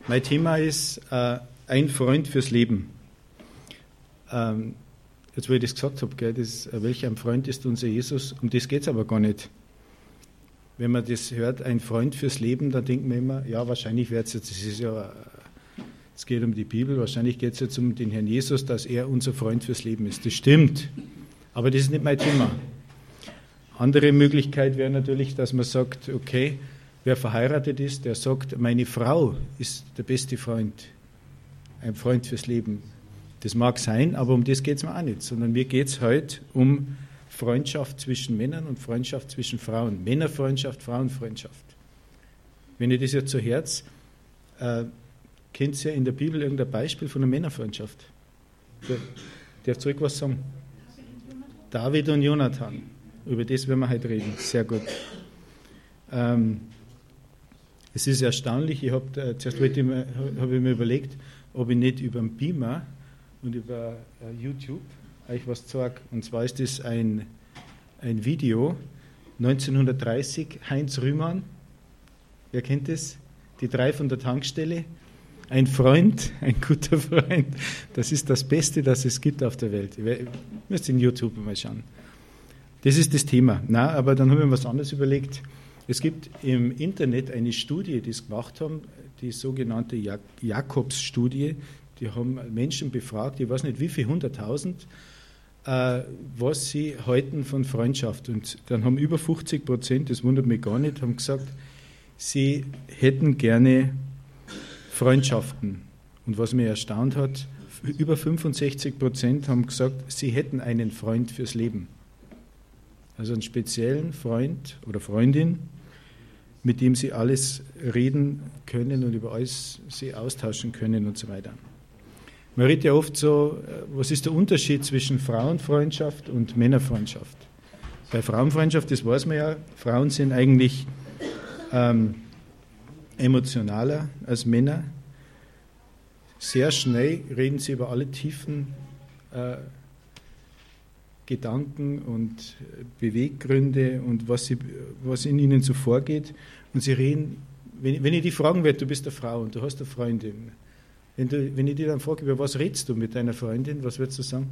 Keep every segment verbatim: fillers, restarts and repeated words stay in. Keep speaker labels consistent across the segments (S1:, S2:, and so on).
S1: Mein Thema ist äh, ein Freund fürs Leben. Ähm, jetzt, wo ich das gesagt habe, gell, das, äh, welcher ein Freund ist unser Jesus, um das geht es aber gar nicht. Wenn man das hört, ein Freund fürs Leben, dann denkt man immer, ja, wahrscheinlich wird es jetzt, das ist ja, es geht um die Bibel, wahrscheinlich geht es jetzt um den Herrn Jesus, dass er unser Freund fürs Leben ist. Das stimmt, aber das ist nicht mein Thema. Andere Möglichkeit wäre natürlich, dass man sagt, okay, wer verheiratet ist, der sagt, meine Frau ist der beste Freund, ein Freund fürs Leben. Das mag sein, aber um das geht es mir auch nicht, sondern mir geht es heute um Freundschaft zwischen Männern und Freundschaft zwischen Frauen. Männerfreundschaft, Frauenfreundschaft. Wenn ihr das jetzt zu Herz, äh, kennt ihr ja in der Bibel irgendein Beispiel von einer Männerfreundschaft? Der, darf zurück was sagen? David und Jonathan. Über das werden wir heute reden. Sehr gut. Ähm, es ist erstaunlich, ich hab, äh, zuerst habe ich mir überlegt, ob ich nicht über den Beamer und über äh, YouTube euch was zeige. Und zwar ist das ein, ein Video, neunzehnhundertdreißig, Heinz Rühmann, wer kennt das? Die drei von der Tankstelle. Ein Freund, ein guter Freund, das ist das Beste, das es gibt auf der Welt. Ihr müsst in YouTube mal schauen. Das ist das Thema. Na, aber dann haben wir was anderes überlegt. Es gibt im Internet eine Studie, die es gemacht haben, die sogenannte Jak- Jakobs-Studie. Die haben Menschen befragt, ich weiß nicht wie viel, hunderttausend, äh, was sie halten von Freundschaft. Und dann haben über fünfzig Prozent, das wundert mich gar nicht, haben gesagt, sie hätten gerne Freundschaften. Und was mich erstaunt hat, über fünfundsechzig Prozent haben gesagt, sie hätten einen Freund fürs Leben. Also einen speziellen Freund oder Freundin, mit dem sie alles reden können und über alles sie austauschen können und so weiter. Man redet ja oft so, was ist der Unterschied zwischen Frauenfreundschaft und Männerfreundschaft? Bei Frauenfreundschaft, das weiß man ja, Frauen sind eigentlich ähm, emotionaler als Männer. Sehr schnell reden sie über alle tiefen äh, Gedanken und Beweggründe und was, sie, was in ihnen so vorgeht. Und sie reden, wenn, wenn ich die fragen werde, du bist eine Frau und du hast eine Freundin, wenn, du, wenn ich dir dann frage, über was redest du mit deiner Freundin, was würdest du sagen?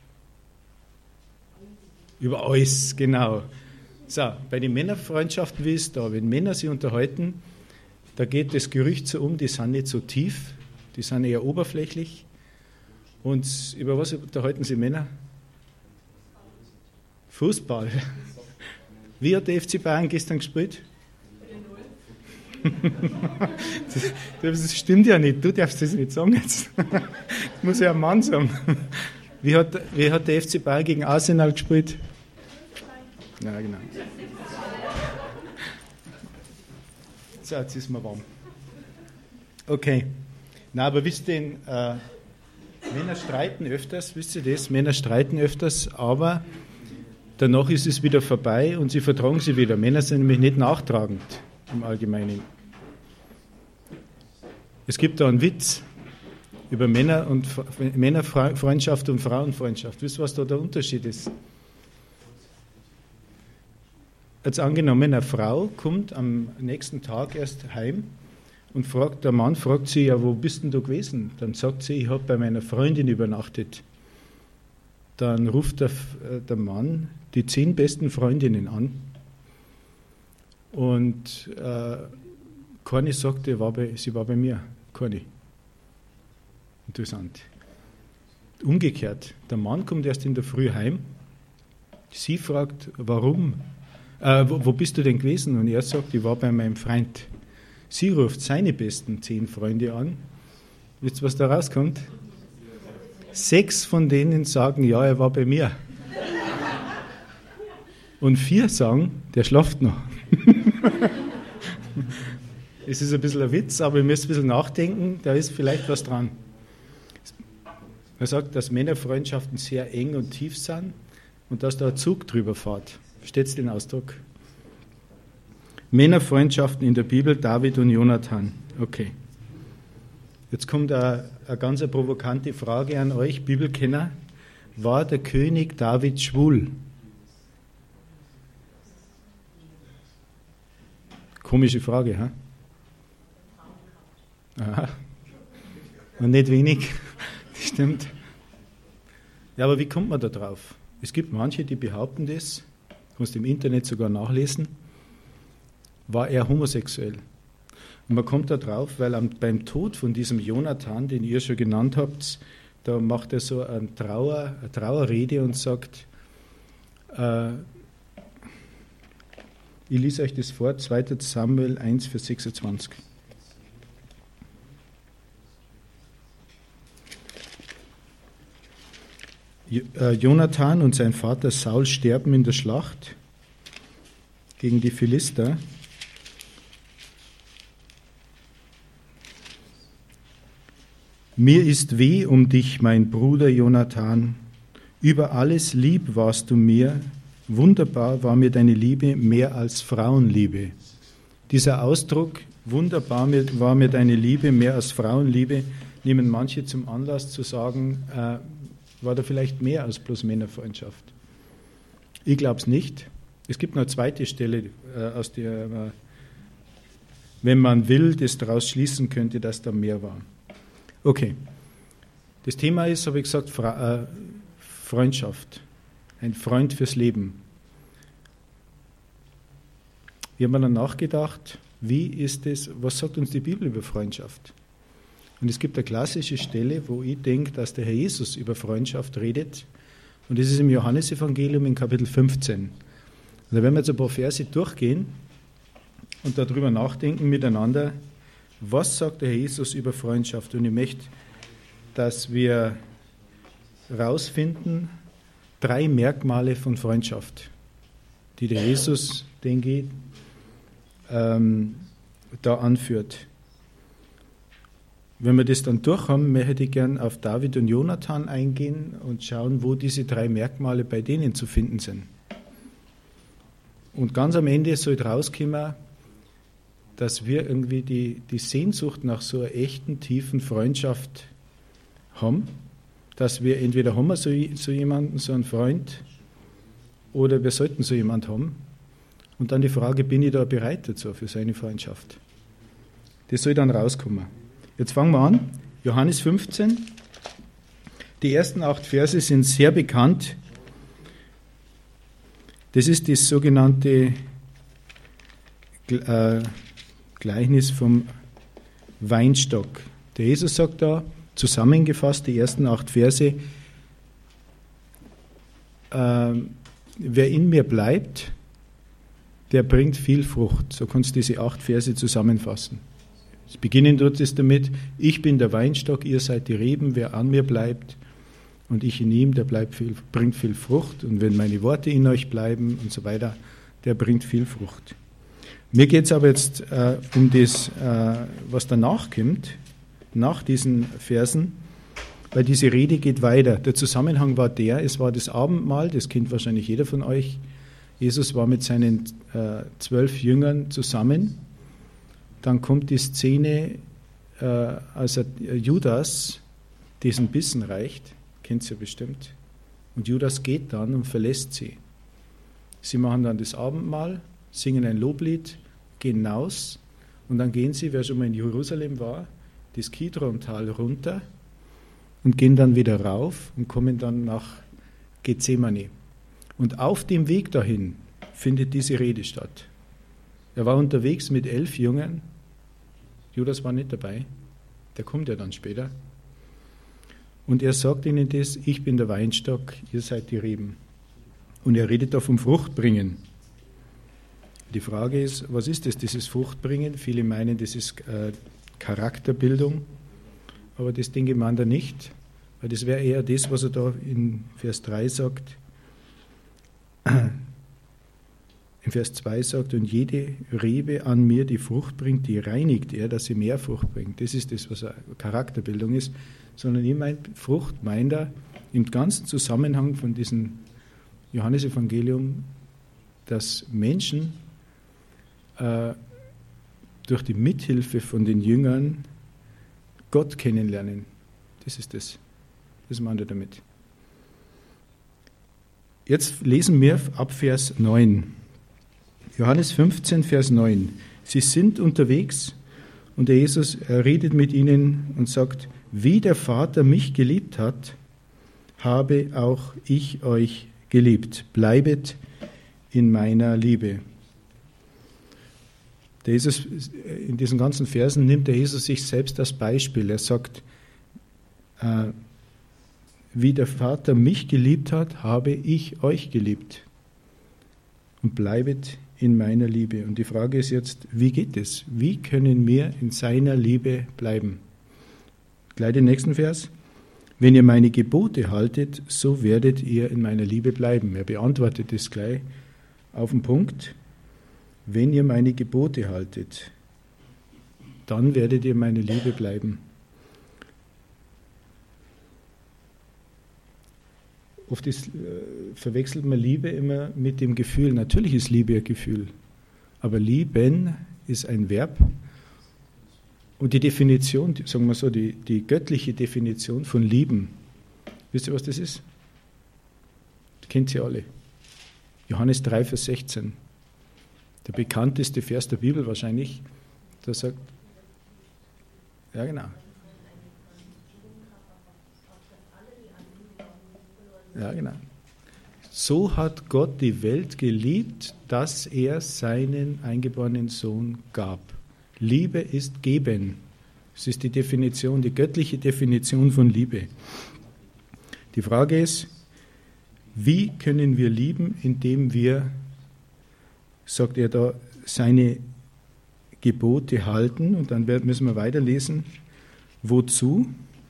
S1: Über alles, genau. So, bei den Männerfreundschaften, wie ist es da? Wenn Männer sich unterhalten, da geht das Gerücht so um, die sind nicht so tief, die sind eher oberflächlich. Und über was unterhalten sie Männer? Fußball. Wie hat der F C Bayern gestern gespielt? das, das stimmt ja nicht, du darfst das nicht sagen jetzt. Das muss ja ein Mann sagen. Wie hat, wie hat der F C Bayern gegen Arsenal gespielt? Ja, genau. So, jetzt ist mir warm. Okay. Na, aber wisst ihr, äh, Männer streiten öfters, wisst ihr das? Männer streiten öfters, aber danach ist es wieder vorbei und sie vertragen sich wieder. Männer sind nämlich nicht nachtragend im Allgemeinen. Es gibt da einen Witz über Männer und Männerfreundschaft und Frauenfreundschaft. Wisst ihr, was da der Unterschied ist? Jetzt angenommen, eine Frau kommt am nächsten Tag erst heim und fragt, der Mann fragt sie, ja, wo bist denn du gewesen? Dann sagt sie, ich habe bei meiner Freundin übernachtet. Dann ruft der, der Mann die zehn besten Freundinnen an und äh, keine sagt, er war bei, sie war bei mir. Keine. Interessant. Umgekehrt, der Mann kommt erst in der Früh heim, sie fragt, warum? Äh, wo, wo bist du denn gewesen? Und er sagt, ich war bei meinem Freund. Sie ruft seine besten zehn Freunde an. Wisst ihr, was da rauskommt? Sechs von denen sagen, ja, er war bei mir. Und vier sagen, der schlaft noch. Es ist ein bisschen ein Witz, aber ihr müsst ein bisschen nachdenken, da ist vielleicht was dran. Man sagt, dass Männerfreundschaften sehr eng und tief sind und dass da ein Zug drüber fährt. Versteht ihr den Ausdruck? Männerfreundschaften in der Bibel, David und Jonathan. Okay. Jetzt kommt eine, eine ganz eine provokante Frage an euch, Bibelkenner. War der König David schwul? Komische Frage, ha? Aha. Und nicht wenig, das stimmt. Ja, aber wie kommt man da drauf? Es gibt manche, die behaupten das, kannst du im Internet sogar nachlesen, war er homosexuell. Und man kommt da drauf, weil am, beim Tod von diesem Jonathan, den ihr schon genannt habt, da macht er so eine, Trauer, eine Trauerrede und sagt, äh, ich lese euch das vor, zweiter Samuel eins, Vers sechsundzwanzig. Jonathan und sein Vater Saul sterben in der Schlacht gegen die Philister. Mir ist weh um dich, mein Bruder Jonathan. Über alles lieb warst du mir. Wunderbar war mir deine Liebe mehr als Frauenliebe. Dieser Ausdruck, wunderbar war mir deine Liebe mehr als Frauenliebe, nehmen manche zum Anlass zu sagen, äh, war da vielleicht mehr als bloß Männerfreundschaft. Ich glaube es nicht. Es gibt noch eine zweite Stelle, äh, aus der man, wenn man will, das daraus schließen könnte, dass da mehr war. Okay. Das Thema ist, habe ich gesagt, Fra- äh, Freundschaft. Ein Freund fürs Leben. Wir haben dann nachgedacht, wie ist es, was sagt uns die Bibel über Freundschaft? Und es gibt eine klassische Stelle, wo ich denke, dass der Herr Jesus über Freundschaft redet. Und das ist im Johannesevangelium in Kapitel fünfzehn. Und da werden wir jetzt ein paar Verse durchgehen und darüber nachdenken miteinander, was sagt der Herr Jesus über Freundschaft. Und ich möchte, dass wir herausfinden, drei Merkmale von Freundschaft, die der Jesus, denke ich, ähm, da anführt. Wenn wir das dann durch haben, möchte ich gern auf David und Jonathan eingehen und schauen, wo diese drei Merkmale bei denen zu finden sind. Und ganz am Ende soll rauskommen, dass wir irgendwie die, die Sehnsucht nach so einer echten, tiefen Freundschaft haben, dass wir entweder haben wir so, so jemanden, so einen Freund, oder wir sollten so jemanden haben. Und dann die Frage, bin ich da bereit dazu, für so eine Freundschaft? Das soll dann rauskommen. Jetzt fangen wir an. Johannes fünfzehn. Die ersten acht Verse sind sehr bekannt. Das ist das sogenannte äh, Gleichnis vom Weinstock. Der Jesus sagt da, zusammengefasst, die ersten acht Verse, äh, wer in mir bleibt, der bringt viel Frucht. So kannst du diese acht Verse zusammenfassen. Es beginnen tut es damit, ich bin der Weinstock, ihr seid die Reben, wer an mir bleibt und ich in ihm, der bleibt viel, bringt viel Frucht. Und wenn meine Worte in euch bleiben und so weiter, der bringt viel Frucht. Mir geht es aber jetzt äh, um das, äh, was danach kommt, nach diesen Versen, weil diese Rede geht weiter. Der Zusammenhang war der, es war das Abendmahl, das kennt wahrscheinlich jeder von euch. Jesus war mit seinen äh, zwölf Jüngern zusammen. Dann kommt die Szene, äh, als er, äh, Judas diesen Bissen reicht, kennt ihr ja bestimmt, und Judas geht dann und verlässt sie. Sie machen dann das Abendmahl, singen ein Loblied, gehen hinaus und dann gehen sie, wer schon mal in Jerusalem war, das Kidron-Tal runter und gehen dann wieder rauf und kommen dann nach Gethsemane. Und auf dem Weg dahin findet diese Rede statt. Er war unterwegs mit elf Jüngern. Judas war nicht dabei. Der kommt ja dann später. Und er sagt ihnen das, ich bin der Weinstock, ihr seid die Reben. Und er redet da vom Fruchtbringen. Die Frage ist, was ist das, dieses Fruchtbringen? Viele meinen, das ist äh, Charakterbildung. Aber das denke man da nicht. Weil das wäre eher das, was er da in Vers drei sagt. In Vers zwei sagt, und jede Rebe an mir, die Frucht bringt, die reinigt er, dass sie mehr Frucht bringt. Das ist das, was Charakterbildung ist. Sondern ich meine, Frucht meint er im ganzen Zusammenhang von diesem Johannesevangelium, dass Menschen äh, durch die Mithilfe von den Jüngern Gott kennenlernen. Das ist das. Das meint er damit. Jetzt lesen wir ab Vers neun. Johannes fünfzehn, Vers neun. Sie sind unterwegs Und der Jesus er redet mit ihnen und sagt, wie der Vater mich geliebt hat, habe auch ich euch geliebt. Bleibet in meiner Liebe. Der Jesus, in diesen ganzen Versen nimmt der Jesus sich selbst als Beispiel. Er sagt, äh, wie der Vater mich geliebt hat, habe ich euch geliebt. Und bleibet in meiner Liebe. Und die Frage ist jetzt, wie geht es? Wie können wir in seiner Liebe bleiben? Gleich den nächsten Vers. Wenn ihr meine Gebote haltet, so werdet ihr in meiner Liebe bleiben. Er beantwortet es gleich auf den Punkt. Wenn ihr meine Gebote haltet, dann werdet ihr in meiner Liebe bleiben. Oft ist, äh, verwechselt man Liebe immer mit dem Gefühl. Natürlich ist Liebe ein Gefühl, aber lieben ist ein Verb. Und die Definition, sagen wir so, die, die göttliche Definition von lieben, wisst ihr, was das ist? Das kennt ihr alle. Johannes drei, Vers sechzehn. Der bekannteste Vers der Bibel wahrscheinlich, der sagt, ja genau. Ja genau. So hat Gott die Welt geliebt, dass er seinen eingeborenen Sohn gab. Liebe ist geben. Das ist die Definition, die göttliche Definition von Liebe. Die Frage ist, wie können wir lieben, indem wir, sagt er da, seine Gebote halten? Und dann müssen wir weiterlesen. Wozu?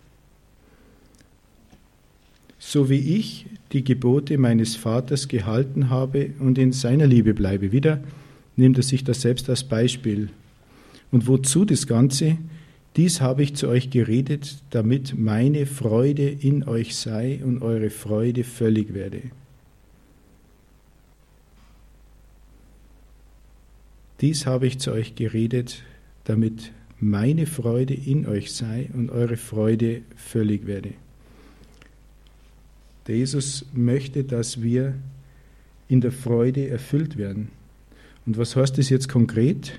S1: So wie ich die Gebote meines Vaters gehalten habe und in seiner Liebe bleibe. Wieder nimmt er sich das selbst als Beispiel. Und wozu das Ganze? Dies habe ich zu euch geredet, damit meine Freude in euch sei und eure Freude völlig werde. Dies habe ich zu euch geredet, damit meine Freude in euch sei und eure Freude völlig werde. Der Jesus möchte, dass wir in der Freude erfüllt werden. Und was heißt das jetzt konkret?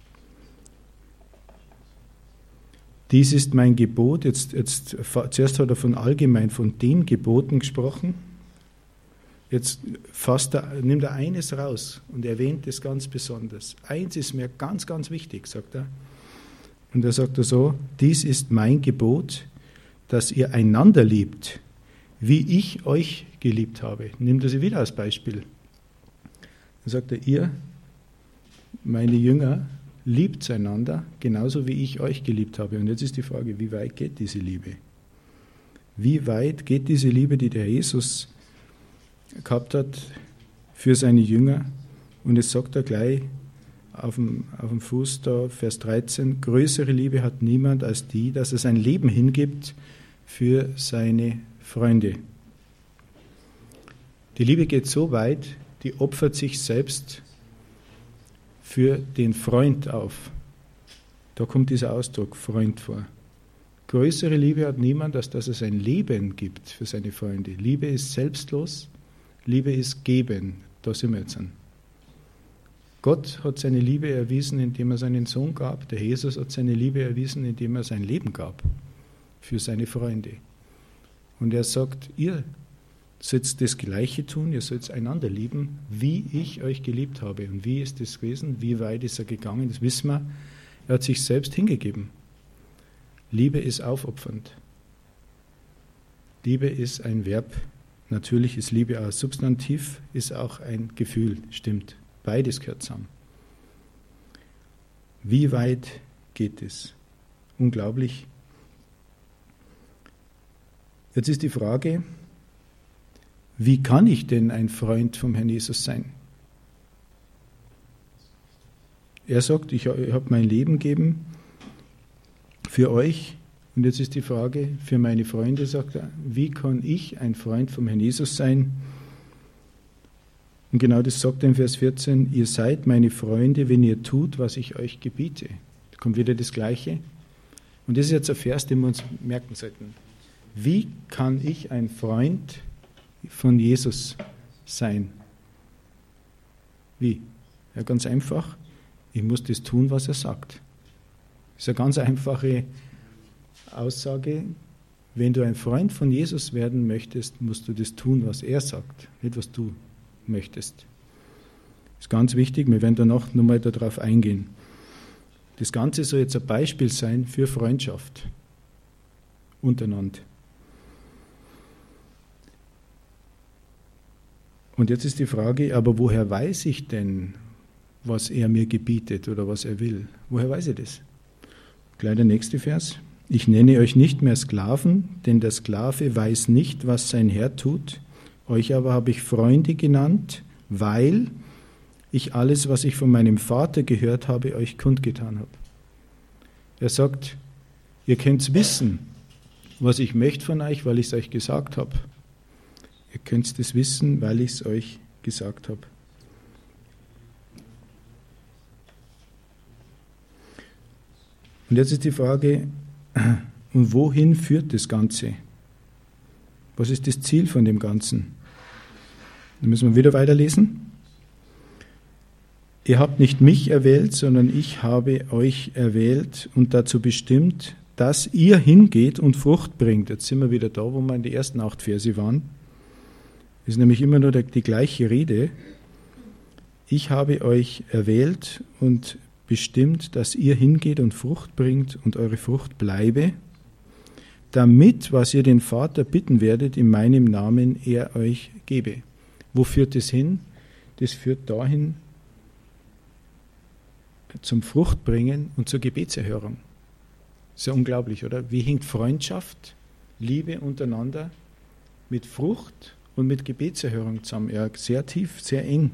S1: Dies ist mein Gebot. Jetzt, jetzt, zuerst hat er von allgemein von den Geboten gesprochen. Jetzt fasst er, nimmt er eines raus und erwähnt es ganz besonders. Eins ist mir ganz, ganz wichtig, sagt er. Und er sagt er so, dies ist mein Gebot, dass ihr einander liebt, wie ich euch geliebt habe. Nimmt er sie wieder als Beispiel. Dann sagt er, ihr, meine Jünger, liebt einander, genauso wie ich euch geliebt habe. Und jetzt ist die Frage, wie weit geht diese Liebe? Wie weit geht diese Liebe, die der Jesus gehabt hat für seine Jünger? Und es sagt er gleich auf dem, auf dem Fuß da, Vers dreizehn, größere Liebe hat niemand als die, dass er sein Leben hingibt für seine Freunde. Die Liebe geht so weit, die opfert sich selbst für den Freund auf. Da kommt dieser Ausdruck Freund vor. Größere Liebe hat niemand, als dass er sein Leben gibt für seine Freunde. Liebe ist selbstlos, Liebe ist geben. Da sind wir jetzt an. Gott hat seine Liebe erwiesen, indem er seinen Sohn gab. Der Jesus hat seine Liebe erwiesen, indem er sein Leben gab für seine Freunde. Und er sagt, ihr sollt das Gleiche tun, ihr sollt einander lieben, wie ich euch geliebt habe. Und wie ist das gewesen? Wie weit ist er gegangen? Das wissen wir. Er hat sich selbst hingegeben. Liebe ist aufopfernd. Liebe ist ein Verb. Natürlich ist Liebe auch Substantiv, ist auch ein Gefühl. Stimmt. Beides gehört zusammen. Wie weit geht es? Unglaublich. Jetzt ist die Frage, wie kann ich denn ein Freund vom Herrn Jesus sein? Er sagt, ich habe mein Leben gegeben für euch. Und jetzt ist die Frage, für meine Freunde, sagt er, wie kann ich ein Freund vom Herrn Jesus sein? Und genau das sagt er in Vers vierzehn, ihr seid meine Freunde, wenn ihr tut, was ich euch gebiete. Da kommt wieder das Gleiche. Und das ist jetzt ein Vers, den wir uns merken sollten. Wie kann ich ein Freund von Jesus sein? Wie? Ja, ganz einfach. Ich muss das tun, was er sagt. Das ist eine ganz einfache Aussage. Wenn du ein Freund von Jesus werden möchtest, musst du das tun, was er sagt, nicht was du möchtest. Das ist ganz wichtig, wir werden danach nochmal darauf eingehen. Das Ganze soll jetzt ein Beispiel sein für Freundschaft untereinander. Und jetzt ist die Frage, aber woher weiß ich denn, was er mir gebietet oder was er will? Woher weiß ich das? Gleich der nächste Vers. Ich nenne euch nicht mehr Sklaven, denn der Sklave weiß nicht, was sein Herr tut. Euch aber habe ich Freunde genannt, weil ich alles, was ich von meinem Vater gehört habe, euch kundgetan habe. Er sagt, ihr könnt wissen, was ich möchte von euch, weil ich es euch gesagt habe. Ihr könnt es wissen, weil ich es euch gesagt habe. Und jetzt ist die Frage, und wohin führt das Ganze? Was ist das Ziel von dem Ganzen? Dann müssen wir wieder weiterlesen. Ihr habt nicht mich erwählt, sondern ich habe euch erwählt und dazu bestimmt, dass ihr hingeht und Frucht bringt. Jetzt sind wir wieder da, wo wir in die ersten acht Verse waren. Das ist nämlich immer nur die gleiche Rede. Ich habe euch erwählt und bestimmt, dass ihr hingeht und Frucht bringt und eure Frucht bleibe, damit, was ihr den Vater bitten werdet, in meinem Namen er euch gebe. Wo führt das hin? Das führt dahin, zum Fruchtbringen und zur Gebetserhörung. Ist ja unglaublich, oder? Wie hängt Freundschaft, Liebe untereinander mit Frucht und mit Gebetserhörung zusammen? Ja, sehr tief, sehr eng.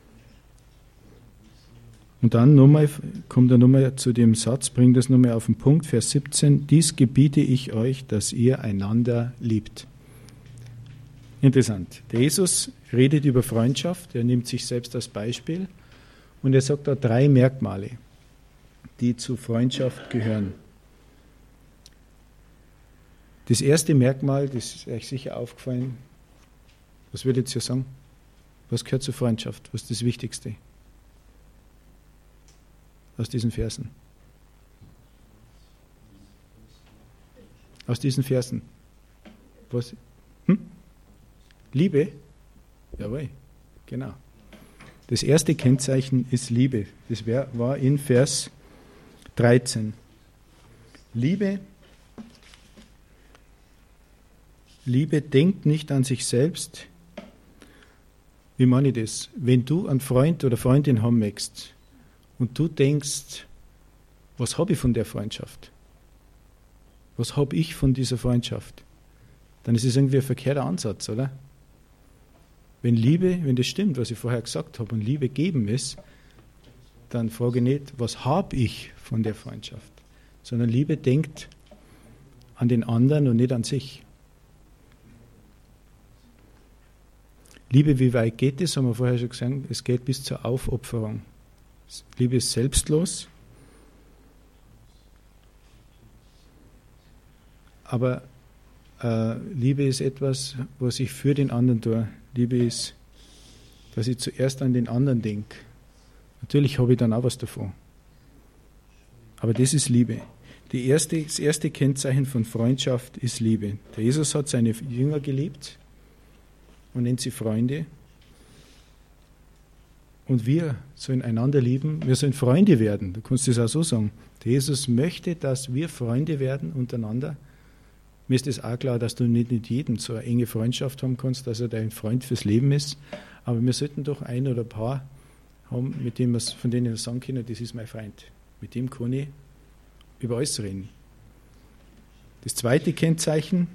S1: Und dann nochmal, kommt er nochmal zu dem Satz, bringt das nochmal auf den Punkt, Vers siebzehn, dies gebiete ich euch, dass ihr einander liebt. Interessant. Der Jesus redet über Freundschaft, er nimmt sich selbst als Beispiel und er sagt da drei Merkmale, die zu Freundschaft gehören. Das erste Merkmal, das ist euch sicher aufgefallen, was würde ich jetzt hier sagen? Was gehört zur Freundschaft? Was ist das Wichtigste aus diesen Versen? Aus diesen Versen. Was? Hm? Liebe? Jawohl, genau. Das erste Kennzeichen ist Liebe. Das war in Vers dreizehn. Liebe, Liebe denkt nicht an sich selbst. Wie meine ich das? Wenn du einen Freund oder Freundin haben möchtest und du denkst, was habe ich von der Freundschaft? Was habe ich von dieser Freundschaft? Dann ist es irgendwie ein verkehrter Ansatz, oder? Wenn Liebe, wenn das stimmt, was ich vorher gesagt habe, und Liebe geben ist, dann frage ich nicht, was habe ich von der Freundschaft, sondern Liebe denkt an den anderen und nicht an sich. Liebe, wie weit geht es? Haben wir vorher schon gesagt, es geht bis zur Aufopferung. Liebe ist selbstlos, aber äh, Liebe ist etwas, was ich für den anderen tue. Liebe ist, dass ich zuerst an den anderen denke. Natürlich habe ich dann auch was davon. Aber das ist Liebe. Die erste, das erste Kennzeichen von Freundschaft ist Liebe. Der Jesus hat seine Jünger geliebt und nennt sie Freunde. Und wir sollen einander lieben, wir sollen Freunde werden. Du kannst das auch so sagen. Der Jesus möchte, dass wir Freunde werden untereinander. Mir ist es auch klar, dass du nicht mit jedem so eine enge Freundschaft haben kannst, dass er dein Freund fürs Leben ist. Aber wir sollten doch ein oder ein paar haben, mit dem wir's, von denen wir sagen können, das ist mein Freund. Mit dem kann ich über alles reden. Das zweite Kennzeichen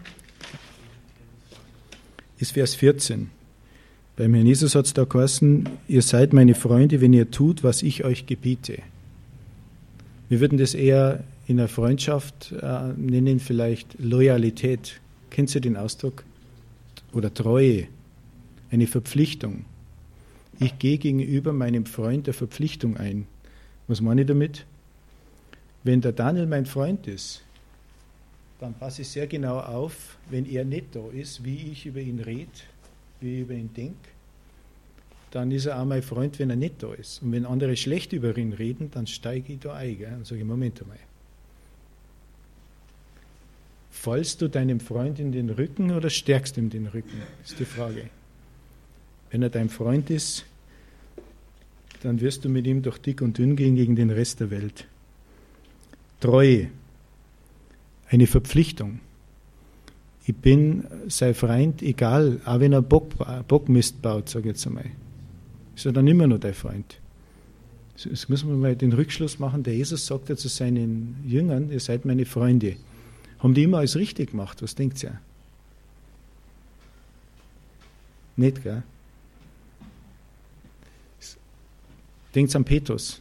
S1: ist Vers vierzehn. Beim Herrn Jesus hat es da geheißen, ihr seid meine Freunde, wenn ihr tut, was ich euch gebiete. Wir würden das eher in einer Freundschaft äh, nennen, vielleicht Loyalität. Kennst du den Ausdruck? Oder Treue, eine Verpflichtung. Ich gehe gegenüber meinem Freund der Verpflichtung ein. Was meine ich damit? Wenn der Daniel mein Freund ist, dann passe ich sehr genau auf, wenn er nicht da ist, wie ich über ihn rede, wie ich über ihn denke, dann ist er auch mein Freund, wenn er nicht da ist. Und wenn andere schlecht über ihn reden, dann steige ich da ein. Gell? Und sage ich, Moment einmal, fallst du deinem Freund in den Rücken oder stärkst ihm den Rücken? Das ist die Frage. Wenn er dein Freund ist, dann wirst du mit ihm durch dick und dünn gehen gegen den Rest der Welt. Treue, eine Verpflichtung. Ich bin sein Freund, egal, auch wenn er Bock, Bockmist baut, sage ich jetzt einmal. Ist er dann immer noch dein Freund. Jetzt müssen wir mal den Rückschluss machen, der Jesus sagt ja zu seinen Jüngern, ihr seid meine Freunde. Haben die immer alles richtig gemacht? Was denkt ihr? Nicht, gell? Denkt an Petrus.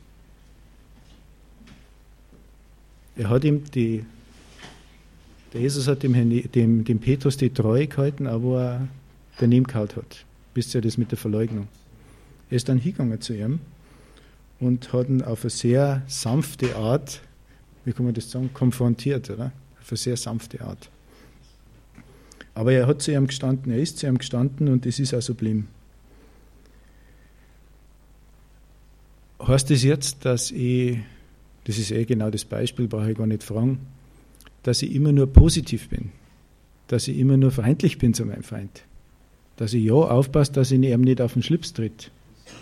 S1: Er hat ihm die, der Jesus hat dem, dem, dem Petrus die Treue gehalten, aber er daneben gehauen hat. Wisst ihr das mit der Verleugnung? Er ist dann hingegangen zu ihm und hat ihn auf eine sehr sanfte Art, wie kann man das sagen, konfrontiert, oder? Auf eine sehr sanfte Art. Aber er hat zu ihm gestanden, er ist zu ihm gestanden und das ist auch so geblieben. Heißt das jetzt, dass ich, das ist eh genau das Beispiel, brauche ich gar nicht fragen, dass ich immer nur positiv bin, dass ich immer nur freundlich bin zu meinem Feind, dass ich ja aufpasse, dass ich ihm nicht auf den Schlips tritt.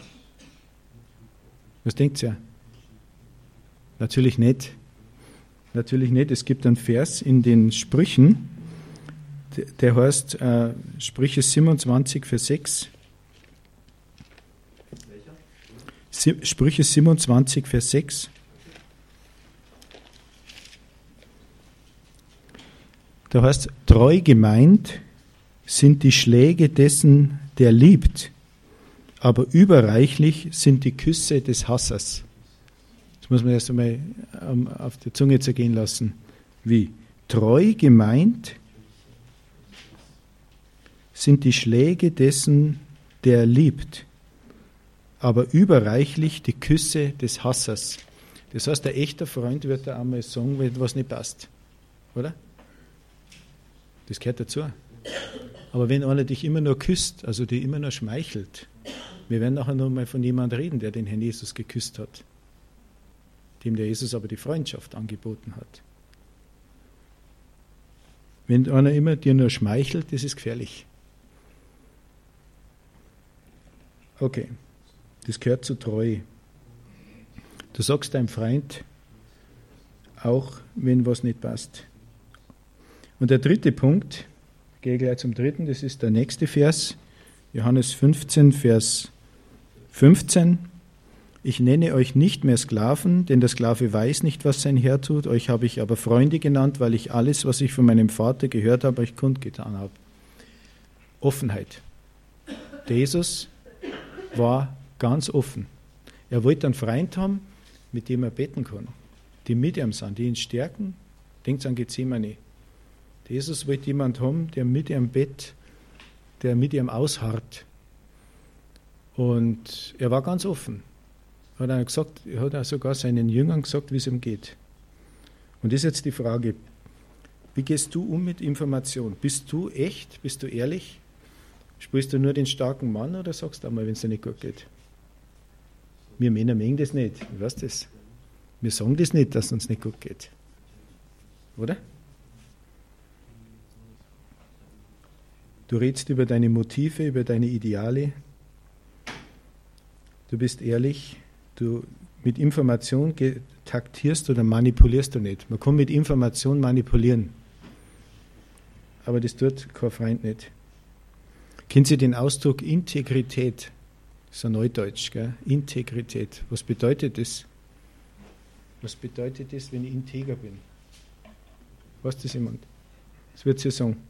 S1: Was denkt ihr? Natürlich nicht. Natürlich nicht. Es gibt einen Vers in den Sprüchen, der heißt äh, Sprüche siebenundzwanzig, Vers sechs. Sprüche siebenundzwanzig, Vers sechs. Da heißt, treu gemeint sind die Schläge dessen, der liebt, aber überreichlich sind die Küsse des Hassers. Das muss man erst einmal auf der Zunge zergehen lassen. Wie? Treu gemeint sind die Schläge dessen, der liebt, aber überreichlich die Küsse des Hassers. Das heißt, ein echter Freund wird da einmal sagen, wenn was nicht passt. Oder? Das gehört dazu. Aber wenn einer dich immer nur küsst, also dich immer nur schmeichelt, wir werden nachher noch mal von jemandem reden, der den Herrn Jesus geküsst hat, dem der Jesus aber die Freundschaft angeboten hat. Wenn einer immer dir nur schmeichelt, das ist gefährlich. Okay. Das gehört zur Treue. Du sagst deinem Freund, auch wenn was nicht passt. Und der dritte Punkt, ich gehe gleich zum dritten, das ist der nächste Vers, Johannes fünfzehn, Vers fünfzehn. Ich nenne euch nicht mehr Sklaven, denn der Sklave weiß nicht, was sein Herr tut. Euch habe ich aber Freunde genannt, weil ich alles, was ich von meinem Vater gehört habe, euch kundgetan habe. Offenheit. Der Jesus war ganz offen. Er wollte einen Freund haben, mit dem er beten kann, die mit ihm sind, die ihn stärken. Denkt an Gethsemane. Jesus wollte jemanden haben, der mit ihm bett, der mit ihm ausharrt. Und er war ganz offen. Hat er gesagt, er hat auch sogar seinen Jüngern gesagt, wie es ihm geht. Und das ist jetzt die Frage, wie gehst du um mit Information? Bist du echt? Bist du ehrlich? Spielst du nur den starken Mann oder sagst du auch mal, wenn es dir nicht gut geht? Wir Männer mögen das nicht, ich weiß das. Wir sagen das nicht, dass es uns nicht gut geht. Oder? Du redest über deine Motive, über deine Ideale. Du bist ehrlich. Du mit Information taktierst oder manipulierst du nicht. Man kann mit Information manipulieren. Aber das tut kein Freund nicht. Kennen Sie den Ausdruck Integrität? Das ist ein Neudeutsch, gell? Integrität. Was bedeutet das? Was bedeutet das, wenn ich integer bin? Weiß das jemand? Das wird sie sagen.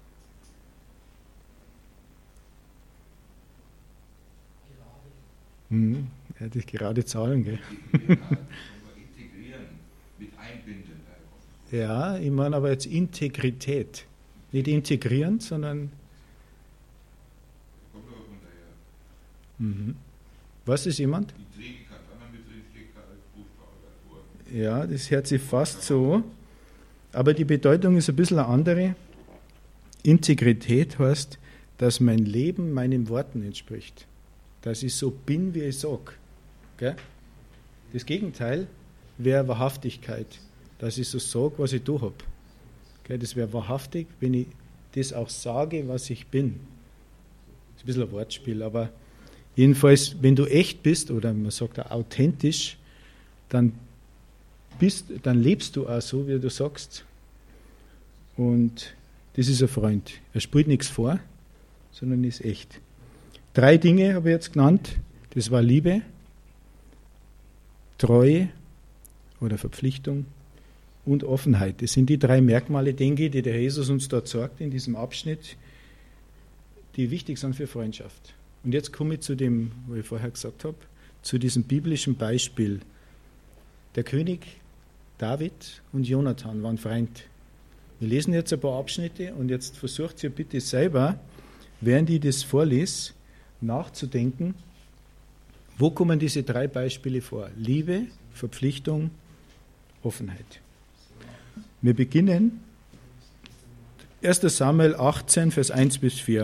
S1: Hm, ja, das gerade Zahlen, gell?
S2: Integrieren, mit einbinden.
S1: Ja, ich meine aber jetzt Integrität. Nicht integrieren, sondern.
S2: Kommt aber von daher.
S1: Mhm. Was ist jemand?
S2: Die Trägheit, anderen Betrieb steckt da als Buchstabe davor.
S1: Ja, das hört sich fast so. Aber die Bedeutung ist ein bisschen eine andere. Integrität heißt, dass mein Leben meinen Worten entspricht. Dass ich so bin, wie ich sage. Gell? Das Gegenteil wäre Wahrhaftigkeit. Dass ich so sage, was ich da habe. Das wäre wahrhaftig, wenn ich das auch sage, was ich bin. Das ist ein bisschen ein Wortspiel, aber jedenfalls, wenn du echt bist, oder man sagt auch authentisch, dann, bist, dann lebst du auch so, wie du sagst. Und das ist ein Freund. Er spielt nichts vor, sondern ist echt. Drei Dinge habe ich jetzt genannt. Das war Liebe, Treue oder Verpflichtung und Offenheit. Das sind die drei Merkmale, denke ich, die der Jesus uns dort sagt in diesem Abschnitt, die wichtig sind für Freundschaft. Und jetzt komme ich zu dem, was ich vorher gesagt habe, zu diesem biblischen Beispiel. Der König David und Jonathan waren Freund. Wir lesen jetzt ein paar Abschnitte und jetzt versucht ihr bitte selber, während ich das vorlese, nachzudenken, wo kommen diese drei Beispiele vor? Liebe, Verpflichtung, Offenheit. Wir beginnen erster Samuel achtzehn, Vers eins bis vier.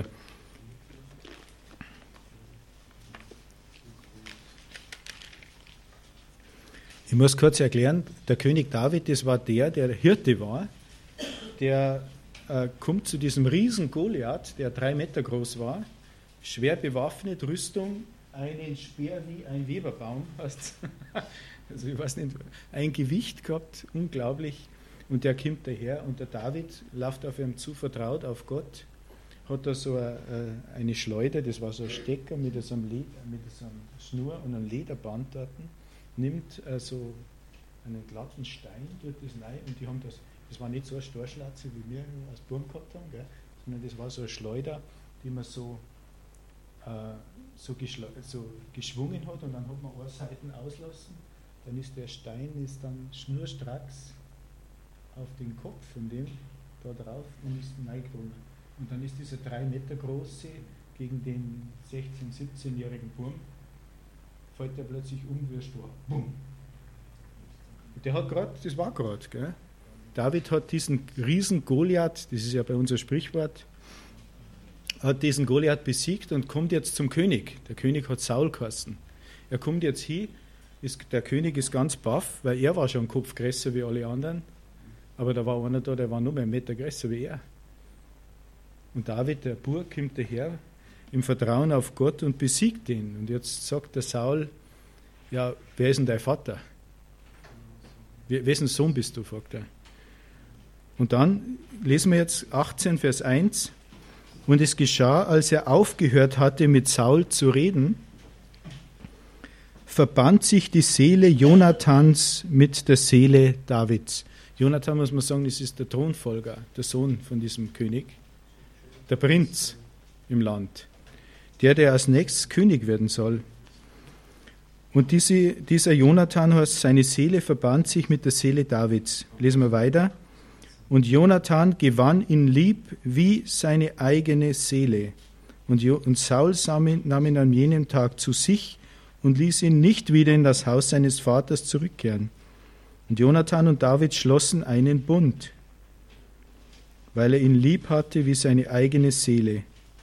S1: Ich muss kurz erklären, der König David, das war der, der Hirte war, der äh, kommt zu diesem riesen Goliath, der drei Meter groß war, schwer bewaffnet, Rüstung, einen Speer wie ein Weberbaum, hast, also ich weiß nicht, ein Gewicht gehabt, unglaublich, und der kommt daher und der David läuft auf ihm zu, vertraut auf Gott, hat da so eine, eine Schleuder, das war so ein Stecker mit so einem, Led, mit so einem Schnur und einem Lederband dort, nimmt äh, so einen glatten Stein, tut das rein und die haben das, das war nicht so eine Storschlatze, wie wir als Burm gehabt haben, gell, sondern das war so eine Schleuder, die man so, äh, so, so geschwungen hat und dann hat man eine Seiten auslassen, dann ist der Stein ist dann schnurstracks auf den Kopf von dem da drauf und ist reingekommen. Und dann ist dieser drei Meter große gegen den sechzehn-, siebzehnjährigen Burm fällt er plötzlich um wie ein Stor. Bumm. Der hat gerade, das war gerade, gell? David hat diesen riesen Goliath, das ist ja bei uns ein Sprichwort, hat diesen Goliath besiegt und kommt jetzt zum König. Der König hat Saul geheißen. Er kommt jetzt hin, ist, der König ist ganz baff, weil er war schon einen Kopf größer wie alle anderen, aber da war einer da, der war nur mehr einen Meter größer wie er. Und David, der Bur, kommt daher im Vertrauen auf Gott und besiegt ihn. Und jetzt sagt der Saul, ja, wer ist denn dein Vater? Wessen Sohn bist du, fragt er. Und dann lesen wir jetzt achtzehn, Vers eins. Und es geschah, als er aufgehört hatte, mit Saul zu reden, verband sich die Seele Jonathans mit der Seele Davids. Jonathan, muss man sagen, das ist der Thronfolger, der Sohn von diesem König, der Prinz im Land, der, der als nächstes König werden soll. Und diese, dieser Jonathan heißt, seine Seele verband sich mit der Seele Davids. Lesen wir weiter. Und Jonathan gewann ihn lieb wie seine eigene Seele. Und, jo, und Saul nahm ihn an jenem Tag zu sich und ließ ihn nicht wieder in das Haus seines Vaters zurückkehren. Und Jonathan und David schlossen einen Bund, weil er ihn lieb hatte wie seine eigene Seele.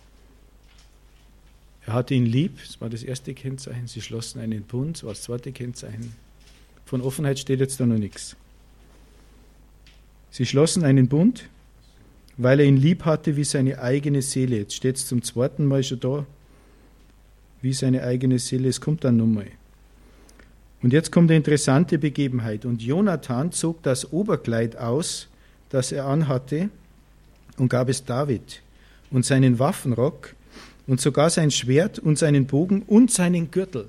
S1: Er hatte ihn lieb, das war das erste Kennzeichen, sie schlossen einen Bund, das war das zweite Kennzeichen. Von Offenheit steht jetzt da noch nichts. Sie schlossen einen Bund, weil er ihn lieb hatte wie seine eigene Seele. Jetzt steht es zum zweiten Mal schon da, wie seine eigene Seele, es kommt dann nochmal. Und jetzt kommt eine interessante Begebenheit. Und Jonathan zog das Oberkleid aus, das er anhatte, und gab es David und seinen Waffenrock und sogar sein Schwert und seinen Bogen und seinen Gürtel.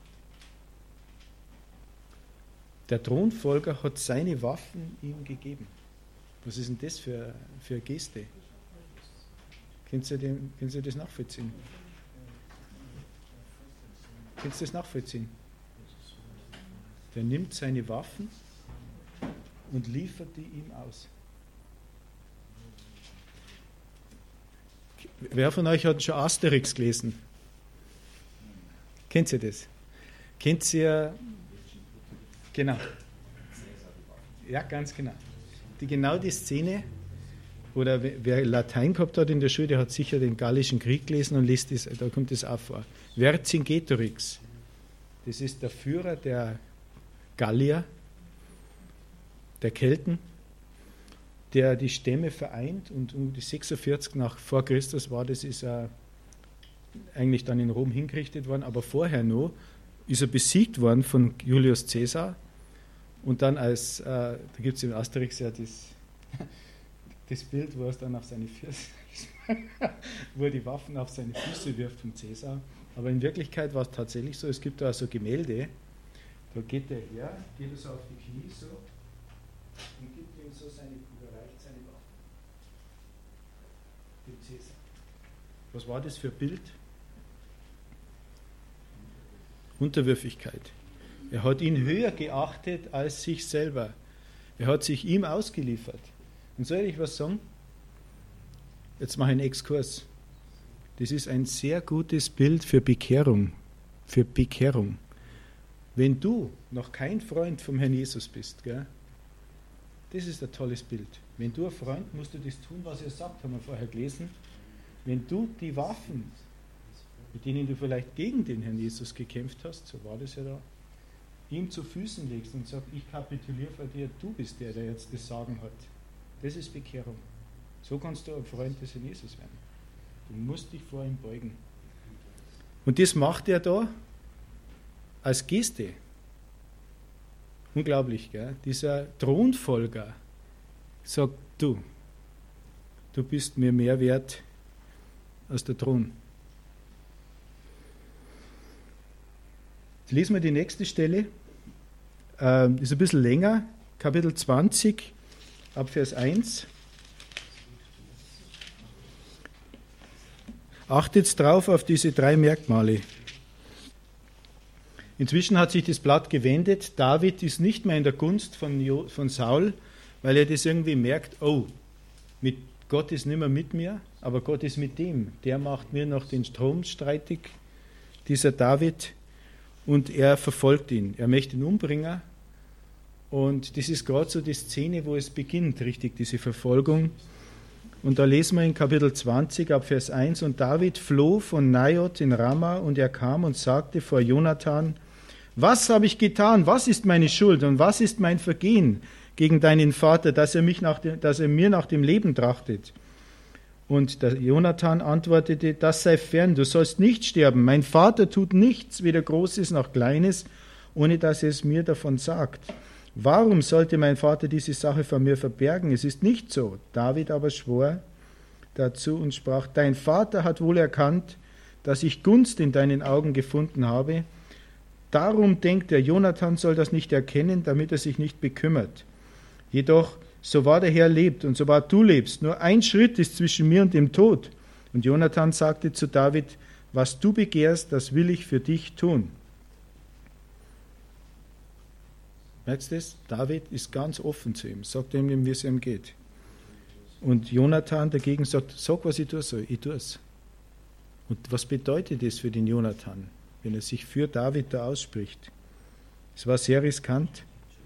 S1: Der Thronfolger hat seine Waffen ihm gegeben. Was ist denn das für, für eine Geste? Können Sie, den, können Sie das nachvollziehen? Können Sie das nachvollziehen? Der nimmt seine Waffen und liefert die ihm aus. Wer von euch hat schon Asterix gelesen? Kennt ihr das? Kennt ihr? Genau. Ja, ganz genau. Die, genau die Szene, oder wer Latein gehabt hat in der Schule, der hat sicher den Gallischen Krieg gelesen und liest das, da kommt das auch vor. Vercingetorix, das ist der Führer der Gallier, der Kelten. der die Stämme vereint, und um die sechsundvierzig nach vor Christus war das, ist er eigentlich dann in Rom hingerichtet worden, aber vorher noch ist er besiegt worden von Julius Caesar, und dann als, äh, da gibt es im Asterix ja das, das Bild, wo er es dann auf seine Füße, wo er die Waffen auf seine Füße wirft von Caesar, aber in Wirklichkeit war es tatsächlich so, es gibt da so Gemälde, da geht er her, geht er so auf die Knie so und gibt ihm so seine, überreicht seine Waffen, dem Caesar. Was war das für ein Bild? Unterwürfigkeit. Er hat ihn höher geachtet als sich selber. Er hat sich ihm ausgeliefert. Und soll ich was sagen? Jetzt mache ich einen Exkurs. Das ist ein sehr gutes Bild für Bekehrung. Für Bekehrung. Wenn du noch kein Freund vom Herrn Jesus bist, gell, das ist ein tolles Bild. Wenn du ein Freund, musst du das tun, was er sagt, haben wir vorher gelesen. Wenn du die Waffen, mit denen du vielleicht gegen den Herrn Jesus gekämpft hast, so war das ja da, ihm zu Füßen legst und sagst, ich kapituliere vor dir, du bist der, der jetzt das Sagen hat. Das ist Bekehrung. So kannst du ein Freund des Herrn Jesus werden. Du musst dich vor ihm beugen. Und das macht er da als Geste. Unglaublich, gell? Dieser Thronfolger sagt, du, du bist mir mehr wert als der Thron. Jetzt lesen wir die nächste Stelle. Ähm, ist ein bisschen länger. Kapitel zwanzig, ab Vers eins. Achtet drauf auf diese drei Merkmale. Inzwischen hat sich das Blatt gewendet. David ist nicht mehr in der Gunst von, jo, von Saul, weil er das irgendwie merkt, oh, mit Gott ist nicht mehr mit mir, aber Gott ist mit dem. Der macht mir noch den Strom streitig, dieser David, und er verfolgt ihn. Er möchte ihn umbringen, und das ist gerade so die Szene, wo es beginnt, richtig, diese Verfolgung. Und da lesen wir in Kapitel zwanzig ab Vers eins, und David floh von Naioth in Rama, und er kam und sagte vor Jonathan, was habe ich getan, was ist meine Schuld und was ist mein Vergehen gegen deinen Vater, dass er, mich nach dem, dass er mir nach dem Leben trachtet? Und der Jonathan antwortete, das sei fern, du sollst nicht sterben, mein Vater tut nichts, weder Großes noch Kleines, ohne dass er es mir davon sagt. Warum sollte mein Vater diese Sache von mir verbergen? Es ist nicht so. David aber schwor dazu und sprach, dein Vater hat wohl erkannt, dass ich Gunst in deinen Augen gefunden habe. Darum denkt der Jonathan soll das nicht erkennen, damit er sich nicht bekümmert. Jedoch, so wahr der Herr lebt und so wahr du lebst, nur ein Schritt ist zwischen mir und dem Tod. Und Jonathan sagte zu David, was du begehrst, das will ich für dich tun. Merkst du das? David ist ganz offen zu ihm, sagt ihm, wie es ihm geht. Und Jonathan dagegen sagt, sag, was ich tun soll, ich tue es. Und was bedeutet das für den Jonathan, wenn er sich für David da ausspricht? Es war sehr riskant.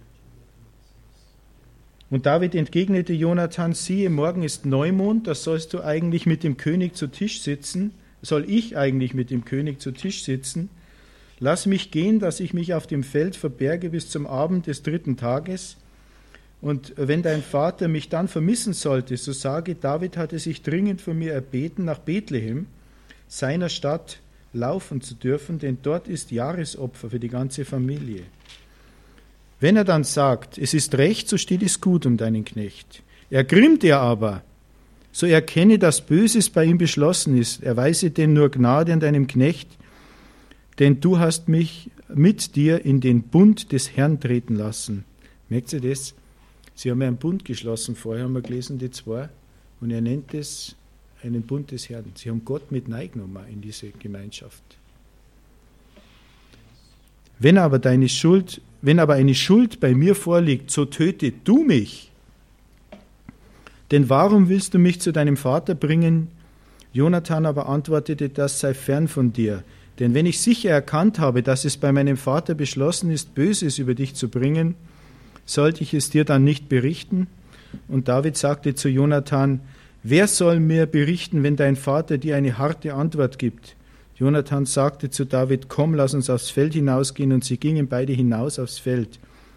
S1: Und David entgegnete Jonathan, siehe, morgen ist Neumond, da sollst du eigentlich mit dem König zu Tisch sitzen, soll ich eigentlich mit dem König zu Tisch sitzen? Lass mich gehen, dass ich mich auf dem Feld verberge bis zum Abend des dritten Tages. Und wenn dein Vater mich dann vermissen sollte, so sage, David hatte sich dringend von mir erbeten, nach Bethlehem, seiner Stadt, laufen zu dürfen, denn dort ist Jahresopfer für die ganze Familie. Wenn er dann sagt, es ist recht, so steht es gut um deinen Knecht. Ergrimmt er aber, so erkenne, dass Böses bei ihm beschlossen ist. Erweise denn nur Gnade an deinem Knecht, denn du hast mich mit dir in den Bund des Herrn treten lassen. Merkt ihr das? Sie haben einen Bund geschlossen, vorher haben wir gelesen, die zwei, und er nennt es einen Bund des Herrn. Sie haben Gott mit reingenommen in diese Gemeinschaft. Wenn aber deine Schuld, wenn aber eine Schuld bei mir vorliegt, so töte du mich. Denn warum willst du mich zu deinem Vater bringen? Jonathan aber antwortete, das sei fern von dir. Denn wenn ich sicher erkannt habe, dass es bei meinem Vater beschlossen ist, Böses über dich zu bringen, sollte ich es dir dann nicht berichten? Und David sagte zu Jonathan, wer soll mir berichten, wenn dein Vater dir eine harte Antwort gibt? Jonathan sagte zu David, komm, lass uns aufs Feld hinausgehen, und sie gingen beide hinaus aufs Feld.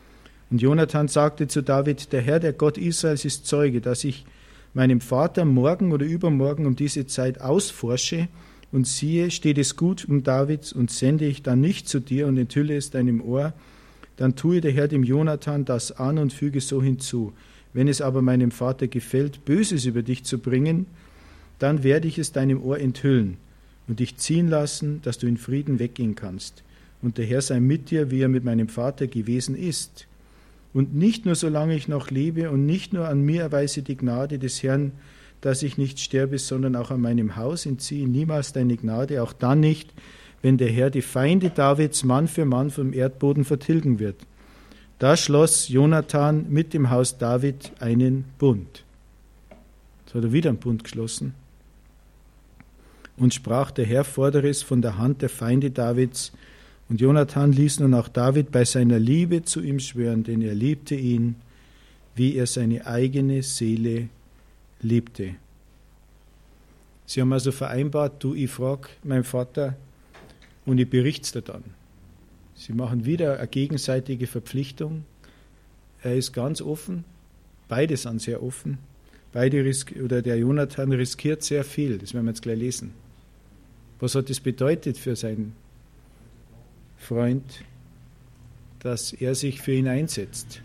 S1: Und Jonathan sagte zu David, der Herr, der Gott Israels, ist Zeuge, dass ich meinem Vater morgen oder übermorgen um diese Zeit ausforsche, und siehe, steht es gut um Davids, und sende ich dann nicht zu dir und enthülle es deinem Ohr, dann tue der Herr dem Jonathan das an und füge so hinzu. Wenn es aber meinem Vater gefällt, Böses über dich zu bringen, dann werde ich es deinem Ohr enthüllen und dich ziehen lassen, dass du in Frieden weggehen kannst. Und der Herr sei mit dir, wie er mit meinem Vater gewesen ist. Und nicht nur solange ich noch lebe, und nicht nur an mir erweise die Gnade des Herrn, dass ich nicht sterbe, sondern auch an meinem Haus entziehe niemals deine Gnade, auch dann nicht, wenn der Herr die Feinde Davids Mann für Mann vom Erdboden vertilgen wird. Da schloss Jonathan mit dem Haus David einen Bund. Jetzt hat er wieder einen Bund geschlossen. Und sprach, der Herr fordere es von der Hand der Feinde Davids. Und Jonathan ließ nun auch David bei seiner Liebe zu ihm schwören, denn er liebte ihn, wie er seine eigene Seele liebte. Sie haben also vereinbart, du, ich frage meinen Vater und ich berichte dir dann. Sie machen wieder eine gegenseitige Verpflichtung. Er ist ganz offen, beide sind sehr offen. Beide risk- oder der Jonathan riskiert sehr viel, das werden wir jetzt gleich lesen. Was hat das bedeutet für seinen Freund, dass er sich für ihn einsetzt?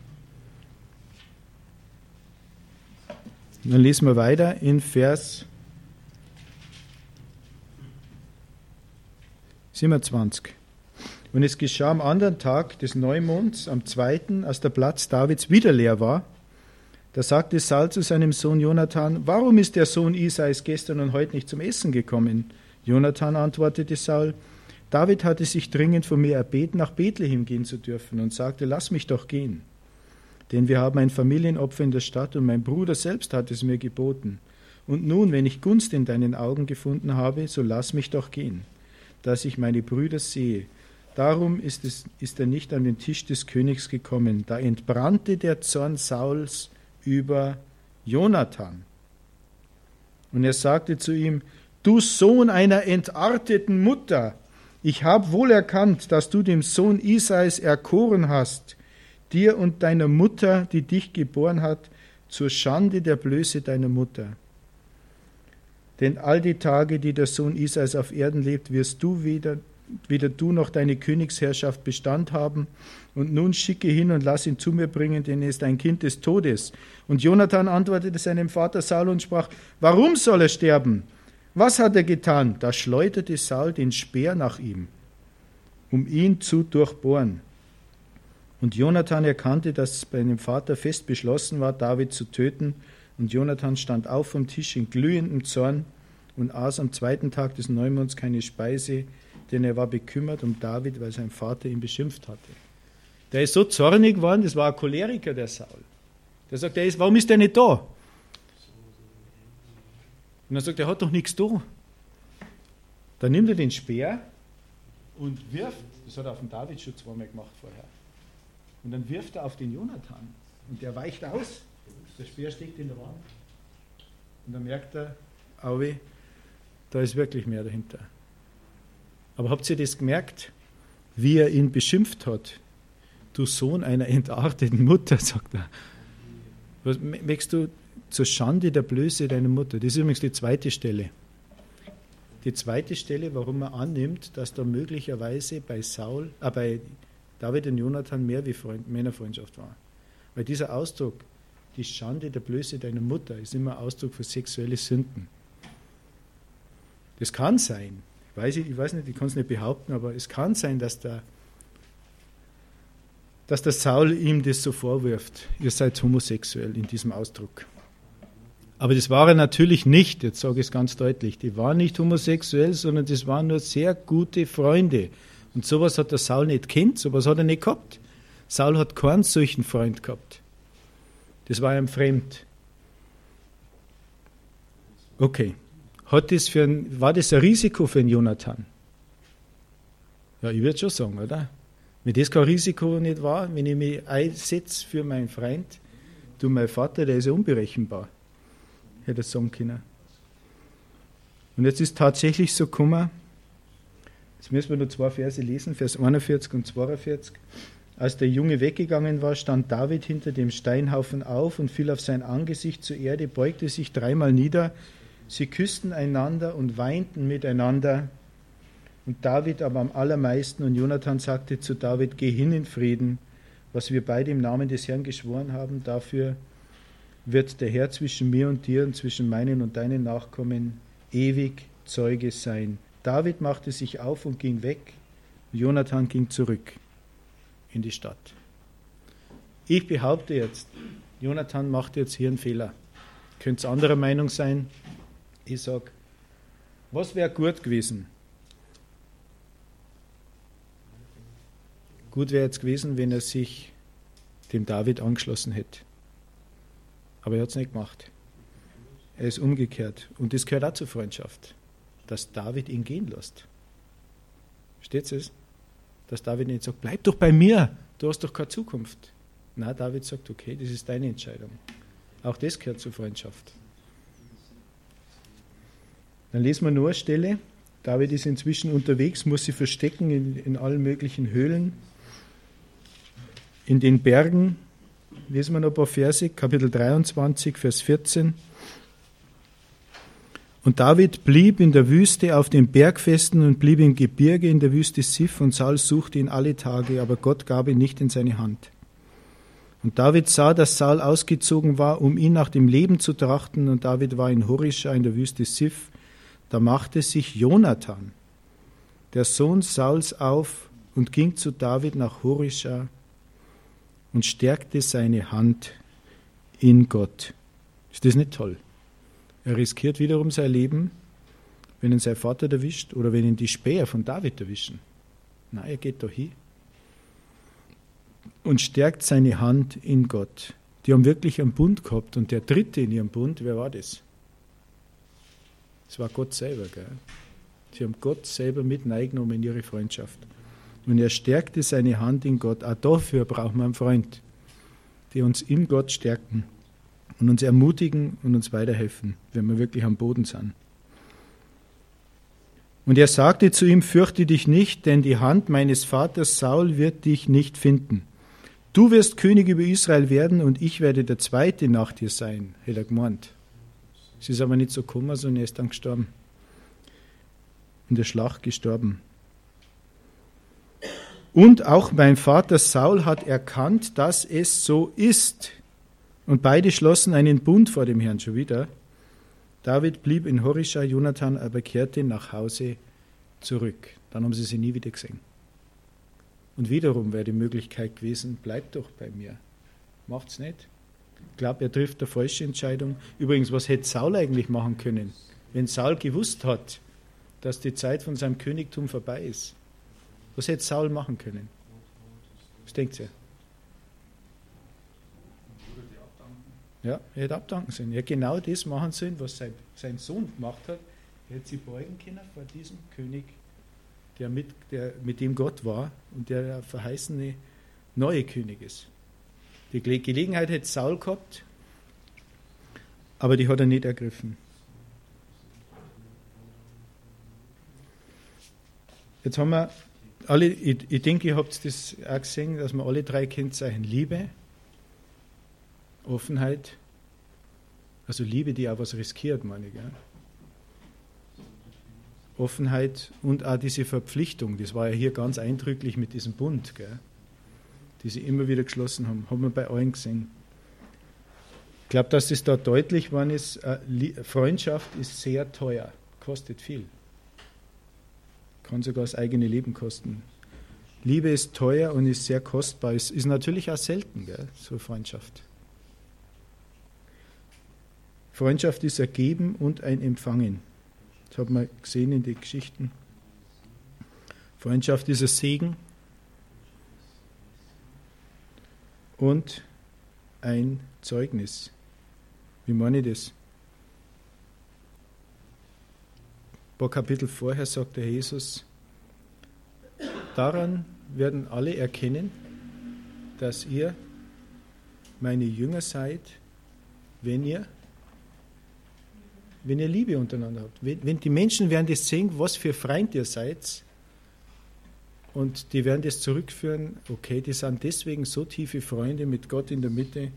S1: Und dann lesen wir weiter in Vers siebenundzwanzig. Und es geschah am anderen Tag des Neumonds, am zweiten, als der Platz Davids wieder leer war, da sagte Saul zu seinem Sohn Jonathan, warum ist der Sohn Isais gestern und heute nicht zum Essen gekommen? Jonathan antwortete Saul, David hatte sich dringend von mir erbeten, nach Bethlehem gehen zu dürfen, und sagte, lass mich doch gehen. Denn wir haben ein Familienopfer in der Stadt, und mein Bruder selbst hat es mir geboten. Und nun, wenn ich Gunst in deinen Augen gefunden habe, so lass mich doch gehen, dass ich meine Brüder sehe. Darum ist, es, ist er nicht an den Tisch des Königs gekommen. Da entbrannte der Zorn Sauls über Jonathan. Und er sagte zu ihm, du Sohn einer entarteten Mutter, ich habe wohl erkannt, dass du dem Sohn Isais erkoren hast, dir und deiner Mutter, die dich geboren hat, zur Schande der Blöße deiner Mutter. Denn all die Tage, die der Sohn Isais auf Erden lebt, wirst du weder, weder du noch deine Königsherrschaft Bestand haben. Und nun schicke hin und lass ihn zu mir bringen, denn er ist ein Kind des Todes. Und Jonathan antwortete seinem Vater Saul und sprach, warum soll er sterben? Was hat er getan? Da schleuderte Saul den Speer nach ihm, um ihn zu durchbohren. Und Jonathan erkannte, dass bei dem Vater fest beschlossen war, David zu töten. Und Jonathan stand auf vom Tisch in glühendem Zorn und aß am zweiten Tag des Neumonds keine Speise, denn er war bekümmert um David, weil sein Vater ihn beschimpft hatte. Der ist so zornig geworden, das war ein Choleriker, der Saul. Der sagt, der ist, warum ist der nicht da? Und er sagt, er hat doch nichts da. Dann nimmt er den Speer und wirft, das hat er auf den David schon zweimal gemacht vorher, und dann wirft er auf den Jonathan und der weicht aus. Der Speer steckt in der Wand. Und dann merkt er, Auwe, da ist wirklich mehr dahinter. Aber habt ihr das gemerkt, wie er ihn beschimpft hat? Du Sohn einer entarteten Mutter, sagt er. Was möchtest du zur Schande der Blöße deiner Mutter? Das ist übrigens die zweite Stelle. Die zweite Stelle, warum er annimmt, dass da möglicherweise bei Saul, äh, bei David und Jonathan mehr wie Freund, Männerfreundschaft war. Weil dieser Ausdruck, die Schande der Blöße deiner Mutter, ist immer Ausdruck für sexuelle Sünden. Das kann sein. Ich weiß, ich weiß nicht, ich kann es nicht behaupten, aber es kann sein, dass der, dass der Saul ihm das so vorwirft. Ihr seid homosexuell in diesem Ausdruck. Aber das war er natürlich nicht, jetzt sage ich es ganz deutlich. Die waren nicht homosexuell, sondern das waren nur sehr gute Freunde. Und sowas hat der Saul nicht kennt, sowas hat er nicht gehabt. Saul hat keinen solchen Freund gehabt. Das war ihm fremd. Okay. Hat das für ein, war das ein Risiko für einen Jonathan? Ja, ich würde schon sagen, oder? Wenn das kein Risiko nicht war, wenn ich mich einsetze für meinen Freund, du, mein Vater, der ist ja unberechenbar, hätte er sagen können. Und jetzt ist tatsächlich so gekommen, jetzt müssen wir nur zwei Verse lesen, Vers einundvierzig und zweiundvierzig. Als der Junge weggegangen war, stand David hinter dem Steinhaufen auf und fiel auf sein Angesicht zur Erde, beugte sich dreimal nieder. Sie küssten einander und weinten miteinander. Und David aber am allermeisten. Und Jonathan sagte zu David, geh hin in Frieden, was wir beide im Namen des Herrn geschworen haben, dafür wird der Herr zwischen mir und dir und zwischen meinen und deinen Nachkommen ewig Zeuge sein. David machte sich auf und ging weg. Jonathan ging zurück in die Stadt. Ich behaupte jetzt, Jonathan macht jetzt hier einen Fehler. Könnt ihr anderer Meinung sein? Ich sage, was wäre gut gewesen? Gut wäre jetzt gewesen, wenn er sich dem David angeschlossen hätte. Aber er hat es nicht gemacht. Er ist umgekehrt. Und das gehört auch zur Freundschaft, dass David ihn gehen lässt. Versteht ihr es? Dass David nicht sagt, bleib doch bei mir, du hast doch keine Zukunft. Nein, David sagt, okay, das ist deine Entscheidung. Auch das gehört zur Freundschaft. Dann lesen wir noch eine Stelle. David ist inzwischen unterwegs, muss sich verstecken in, in allen möglichen Höhlen. In den Bergen, lesen wir noch ein paar Verse, Kapitel dreiundzwanzig, Vers vierzehn. Und David blieb in der Wüste auf den Bergfesten und blieb im Gebirge in der Wüste Sif, und Saul suchte ihn alle Tage, aber Gott gab ihn nicht in seine Hand. Und David sah, dass Saul ausgezogen war, um ihn nach dem Leben zu trachten, und David war in Horisha in der Wüste Sif. Da machte sich Jonathan, der Sohn Sauls, auf und ging zu David nach Horisha und stärkte seine Hand in Gott. Ist das nicht toll? Er riskiert wiederum sein Leben, wenn ihn sein Vater erwischt oder wenn ihn die Späher von David erwischen. Nein, er geht da hin und stärkt seine Hand in Gott. Die haben wirklich einen Bund gehabt, und der dritte in ihrem Bund, wer war das? Das war Gott selber. Gell? Sie haben Gott selber mit reingenommen in ihre Freundschaft. Und er stärkte seine Hand in Gott. Auch dafür brauchen wir einen Freund, die uns in Gott stärken und uns ermutigen und uns weiterhelfen, wenn wir wirklich am Boden sind. Und er sagte zu ihm, fürchte dich nicht, denn die Hand meines Vaters Saul wird dich nicht finden. Du wirst König über Israel werden, und ich werde der Zweite nach dir sein, hätte er gemeint. Es ist aber nicht so gekommen, sondern er ist dann gestorben. In der Schlacht gestorben. Und auch mein Vater Saul hat erkannt, dass es so ist. Und beide schlossen einen Bund vor dem Herrn schon wieder. David blieb in Horisha, Jonathan aber kehrte nach Hause zurück. Dann haben sie sie nie wieder gesehen. Und wiederum wäre die Möglichkeit gewesen, bleibt doch bei mir. Macht's nicht. Ich glaube, er trifft eine falsche Entscheidung. Übrigens, was hätte Saul eigentlich machen können, wenn Saul gewusst hat, dass die Zeit von seinem Königtum vorbei ist? Was hätte Saul machen können? Was denkt ihr? Ja, er hätte abdanken sollen. Er hätte genau das machen sollen, was sein, sein Sohn gemacht hat. Er hätte sich beugen können vor diesem König, der mit, der mit dem Gott war und der der verheißene neue König ist. Die Gelegenheit hätte Saul gehabt, aber die hat er nicht ergriffen. Jetzt haben wir alle, ich, ich denke, ihr habt das auch gesehen, dass wir alle drei Kennzeichen Liebe, Offenheit, also Liebe, die auch was riskiert, meine ich. Gell? Offenheit und auch diese Verpflichtung, das war ja hier ganz eindrücklich mit diesem Bund, gell? Die sie immer wieder geschlossen haben, haben wir bei allen gesehen. Ich glaube, dass das da deutlich geworden ist, äh, Freundschaft ist sehr teuer, kostet viel. Kann sogar das eigene Leben kosten. Liebe ist teuer und ist sehr kostbar, ist, ist natürlich auch selten, gell? So Freundschaft. Freundschaft ist ein Geben und ein Empfangen. Das hat man gesehen in den Geschichten. Freundschaft ist ein Segen und ein Zeugnis. Wie meine ich das? Ein paar Kapitel vorher sagt der Jesus, daran werden alle erkennen, dass ihr meine Jünger seid, wenn ihr wenn ihr Liebe untereinander habt. Wenn, wenn die Menschen werden das sehen, was für Freund ihr seid, und die werden das zurückführen, okay, die sind deswegen so tiefe Freunde mit Gott in der Mitte,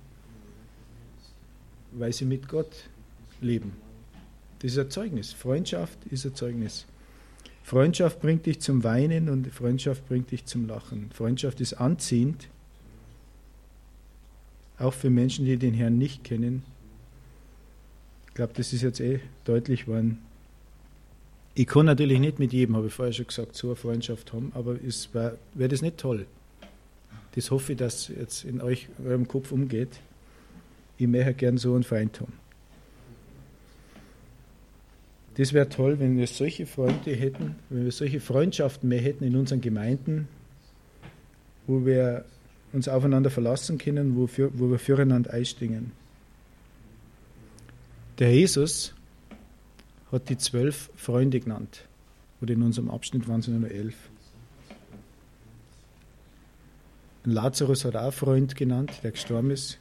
S1: weil sie mit Gott leben. Das ist ein Zeugnis. Freundschaft ist ein Zeugnis. Freundschaft bringt dich zum Weinen und Freundschaft bringt dich zum Lachen. Freundschaft ist anziehend, auch für Menschen, die den Herrn nicht kennen. Ich glaube, das ist jetzt eh deutlich geworden. Ich kann natürlich nicht mit jedem, habe ich vorher schon gesagt, so eine Freundschaft haben, aber es wäre wär das nicht toll. Das hoffe ich, dass jetzt in euch, eurem Kopf umgeht. Ich möchte gern so einen Freund haben. Das wäre toll, wenn wir solche Freunde hätten, wenn wir solche Freundschaften mehr hätten in unseren Gemeinden, wo wir uns aufeinander verlassen können, wo, für, wo wir füreinander einstehen. Der Jesus hat die zwölf Freunde genannt. Oder in unserem Abschnitt waren es nur elf. Lazarus hat auch einen Freund genannt, der gestorben ist.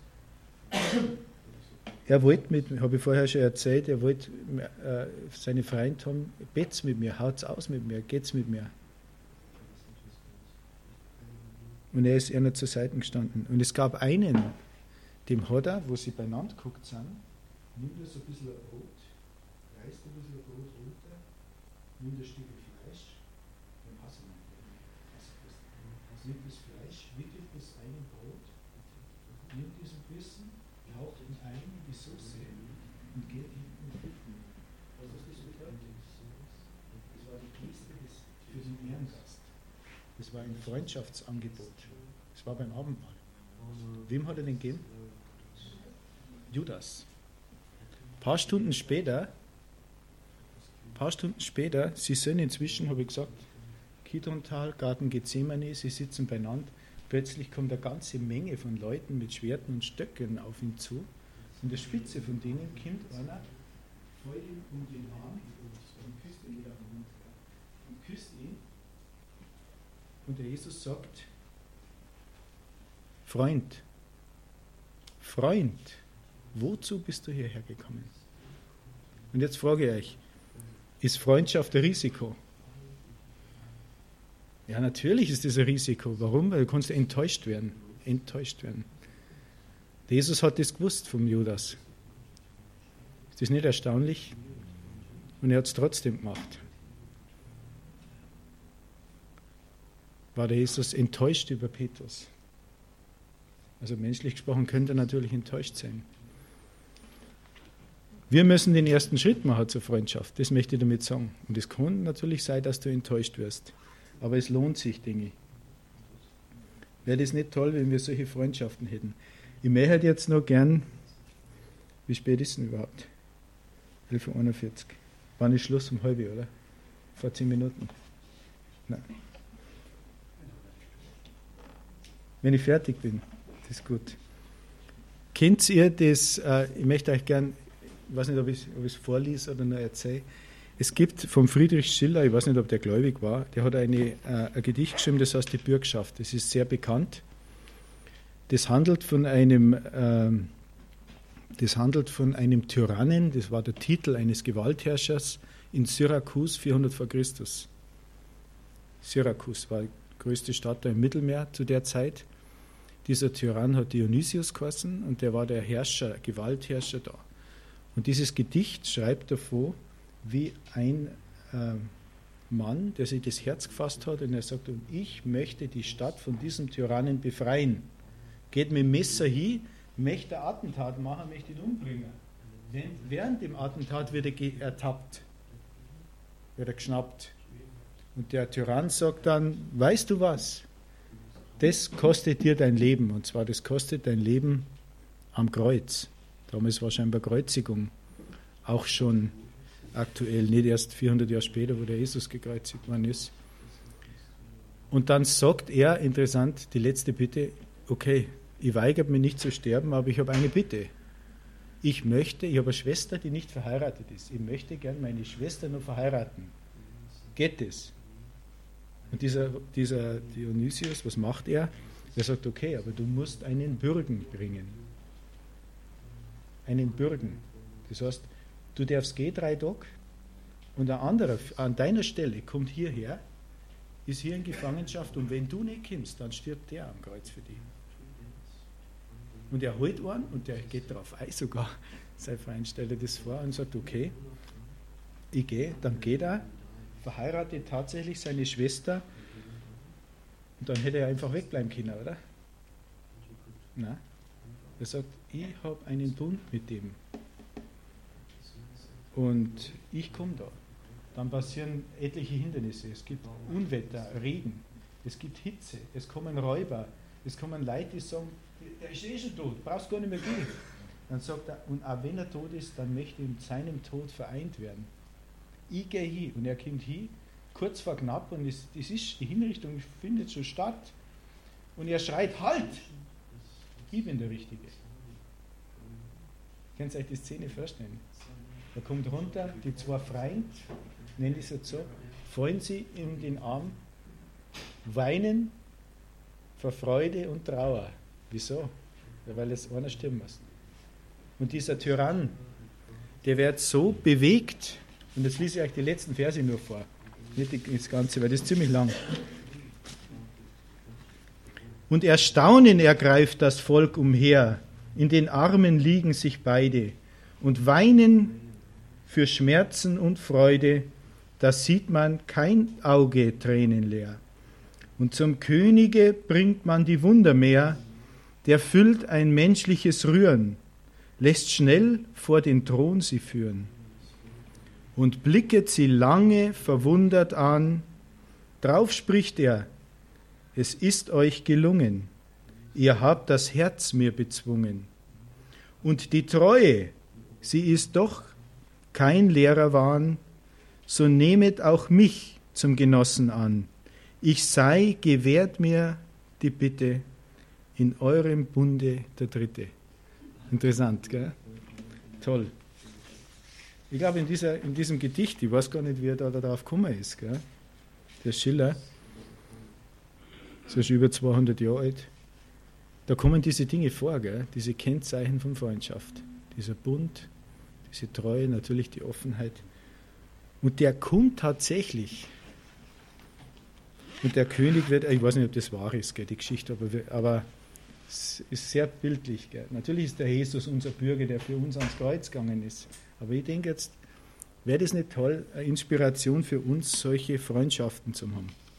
S1: Er wollte mit mir, habe ich vorher schon erzählt, er wollte äh, seine Freunde haben, bet's mit mir, haut's aus mit mir, geht's mit mir. Und er ist einer zur Seite gestanden. Und es gab einen, dem hat er, wo sie beieinander geguckt sind, nimmt er so ein bisschen Brot, reißt ein bisschen Brot runter, nimmt ein Stück Fleisch, dann hast du nicht. Nimmt das Fleisch, wickelt das ein im Brot, nimmt diesen Bissen, haucht ihn ein in die Soße und geht hinten und hinten. Was ist das bedeutet? Das war die Geste für den Ehrengast. Das war ein Freundschaftsangebot. Das war beim Abendmahl. Wem hat er den gegeben? Judas. Ein paar Stunden später, ein paar Stunden später, sie sind inzwischen, habe ich gesagt, Kidrontal, Garten Gethsemane, sie sitzen beieinander. Plötzlich kommt eine ganze Menge von Leuten mit Schwerten und Stöcken auf ihn zu. Und der Spitze von denen kommt einer, fällt ihm um den Arm und küsst ihn wieder am Mund. Und küsst ihn. Und der Jesus sagt, Freund, Freund, wozu bist du hierher gekommen? Und jetzt frage ich euch, ist Freundschaft ein Risiko? Ja, natürlich ist das ein Risiko. Warum? Weil du kannst enttäuscht werden. Enttäuscht werden. Jesus hat das gewusst vom Judas. Ist das nicht erstaunlich? Und er hat es trotzdem gemacht. War der Jesus enttäuscht über Petrus? Also menschlich gesprochen könnte er natürlich enttäuscht sein. Wir müssen den ersten Schritt machen zur Freundschaft. Das möchte ich damit sagen. Und es kann natürlich sein, dass du enttäuscht wirst. Aber es lohnt sich, denke ich. Wäre das nicht toll, wenn wir solche Freundschaften hätten? Ich möchte jetzt noch gern, wie spät ist denn überhaupt? elf Uhr einundvierzig. War nicht Schluss um halb, oder? Vor zehn Minuten. Nein. Wenn ich fertig bin, das ist gut. Kennt ihr das, äh, ich möchte euch gern, ich weiß nicht, ob ich es vorlese oder nur erzähle. Es gibt vom Friedrich Schiller, ich weiß nicht, ob der gläubig war, der hat eine, äh, ein Gedicht geschrieben, das heißt die Bürgschaft. Das ist sehr bekannt. Das handelt von einem, äh, das handelt von einem Tyrannen, das war der Titel eines Gewaltherrschers in Syrakus, vierhundert vor Christus. Syrakus war die größte Stadt im Mittelmeer zu der Zeit. Dieser Tyrann hat Dionysius geheißen und der war der Herrscher, Gewaltherrscher da. Und dieses Gedicht schreibt davon, wie ein äh, Mann, der sich das Herz gefasst hat und er sagt, und ich möchte die Stadt von diesem Tyrannen befreien. Geht mit dem Messer hin, möchte ein Attentat machen, möchte ihn umbringen. Während dem Attentat wird er ertappt, wird er geschnappt. Und der Tyrann sagt dann, weißt du was, das kostet dir dein Leben. Und zwar, das kostet dein Leben am Kreuz. Damals war scheinbar Kreuzigung auch schon aktuell, nicht erst vierhundert Jahre später, wo der Jesus gekreuzigt worden ist. Und dann sagt er, interessant, die letzte Bitte, okay, ich weigere mich nicht zu sterben, aber ich habe eine Bitte. Ich möchte, ich habe eine Schwester, die nicht verheiratet ist. Ich möchte gern meine Schwester noch verheiraten. Geht das? Und dieser, dieser Dionysius, was macht er? Er sagt, okay, aber du musst einen Bürgen bringen. Einen Bürgen. Das heißt, du darfst gehen drei Tage und ein anderer an deiner Stelle kommt hierher, ist hier in Gefangenschaft und wenn du nicht kommst, dann stirbt der am Kreuz für dich. Und er holt einen und der geht darauf ein sogar. Sein Freund stellt das vor und sagt, okay, ich gehe, dann geht er, verheiratet tatsächlich seine Schwester und dann hätte er einfach wegbleiben können, oder? Nein. Er sagt, ich habe einen Bund mit dem und ich komme da. Dann passieren etliche Hindernisse. Es gibt Unwetter, Regen, es gibt Hitze, es kommen Räuber, es kommen Leute, die sagen, der ist eh schon tot, brauchst gar nicht mehr gehen. Dann sagt er, und auch wenn er tot ist, dann möchte ich mit seinem Tod vereint werden. Ich gehe hin und er kommt hin, kurz vor knapp und das, das ist, die Hinrichtung findet schon statt. Und er schreit, halt! Ich bin der Richtige. Könnt ihr euch die Szene vorstellen? Er kommt runter, die zwei Freunde, nenne ich es jetzt so, fallen sie in den Arm, weinen vor Freude und Trauer. Wieso? Ja, weil es einer stirben muss. Und dieser Tyrann, der wird so bewegt, und jetzt lese ich euch die letzten Verse nur vor, nicht das Ganze, weil das ist ziemlich lang. Und Erstaunen ergreift das Volk umher, in den Armen liegen sich beide und weinen für Schmerzen und Freude, da sieht man kein Auge tränenleer. Und zum Könige bringt man die Wunder mehr, der füllt ein menschliches Rühren, lässt schnell vor den Thron sie führen und blicket sie lange verwundert an. Drauf spricht er, es ist euch gelungen, ihr habt das Herz mir bezwungen. Und die Treue, sie ist doch kein leerer Wahn, so nehmet auch mich zum Genossen an. Ich sei, gewährt mir die Bitte, in eurem Bunde der Dritte. Interessant, gell? Toll. Ich glaube, in, dieser, in diesem Gedicht, ich weiß gar nicht, wie er da darauf gekommen ist, gell? Der Schiller, das ist schon über zweihundert Jahre alt, da kommen diese Dinge vor, gell? Diese Kennzeichen von Freundschaft. Dieser Bund, diese Treue, natürlich die Offenheit. Und der kommt tatsächlich. Und der König wird, ich weiß nicht, ob das wahr ist, gell, die Geschichte, aber, aber es ist sehr bildlich. Gell. Natürlich ist der Jesus unser Bürger, der für uns ans Kreuz gegangen ist. Aber ich denke jetzt, wäre das nicht toll, eine Inspiration für uns, solche Freundschaften zu haben.